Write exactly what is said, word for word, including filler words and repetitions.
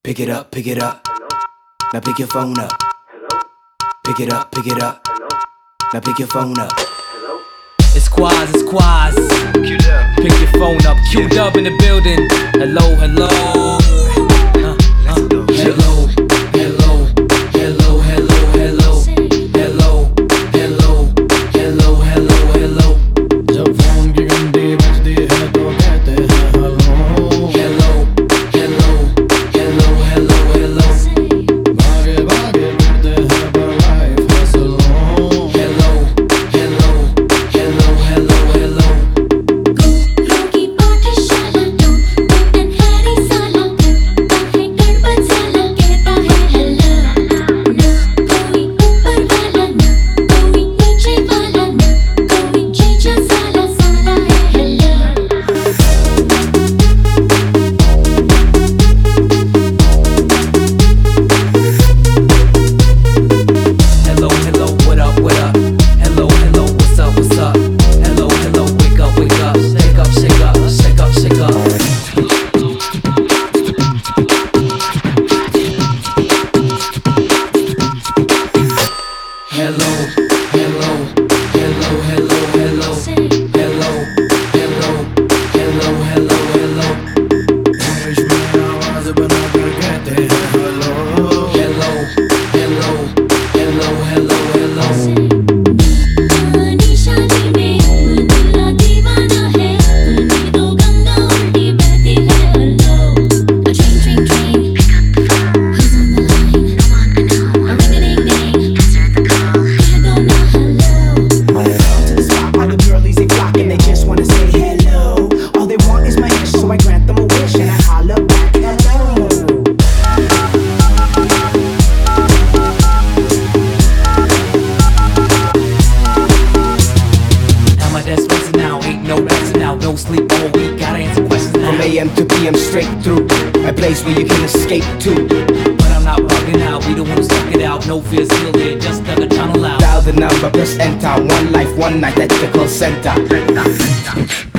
Pick it up, pick it up. Now pick your phone up. Pick it up, pick it up. Now pick your phone up. It's Quaz, it's Quaz. Pick your phone up. Q-Dub in the building. Hello, hello. Uh, uh, hello, hello, hello, hello, hello, hello, hello, hello, hello, hello. जब phone की घंटी बजती है तो कहते हैं hello Hello, hello, hello, hello, hello. भागे भागे फिरते हैं पर लाइफ है slow Hello, hello, hello, hello, hello. रोगी पाठशाला तो बटन हरी साला काहे गड़बड़ साला कहता है हेलो ना कोई ऊपर वाला ना कोई नीचे वाला ना कोई जीजा साला साला है hello Hello, hello, what up, what up? Hello, hello, what's up, what's up? Hello, hello, wake up, wake up. Shake up, shake up, shake up, shake up. Hello, hello, hello, hello, hello. Hello, hello, hello, hello, hello. English में आवाज बनाकर कहते हैं hello Hello, hello, hello, hello, hello. जानी शादी में दूल्हा दीवाना है दूल्हे तो गंगा उल्टी बहती है hello a train train train who's on the line a ring a ding ding answer the call I don't know hello To the spot, all the girlies they flock and they just wanna say hello. All they want is my wish, so I grant them a wish and I holler back hello. Now my desk bustin' now, ain't no resting out, no sleep all week, gotta answer questions now. From A M to P M straight through, a place where you can escape to. But I'm not bugging out, we the ones stuck it out, no fear still here, just dug a tunnel out. Dial the number, press enter. One life, one night, that's the call center.